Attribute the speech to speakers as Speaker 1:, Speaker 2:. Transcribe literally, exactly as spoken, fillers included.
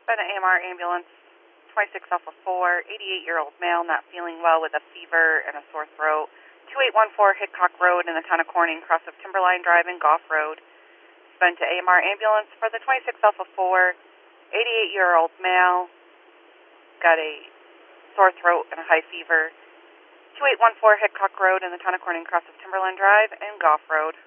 Speaker 1: Been an A M R ambulance, twenty-six Alpha four, eighty-eight-year-old male, not feeling well with a fever and a sore throat. two eight one four Hickok Road in the town of Corning, cross of Timberline Drive and Goff Road. Been to A M R ambulance for the twenty-six Alpha four, eighty-eight-year-old male, got a sore throat and a high fever. two eight one four Hickok Road in the town of Corning, cross of Timberline Drive and Goff Road.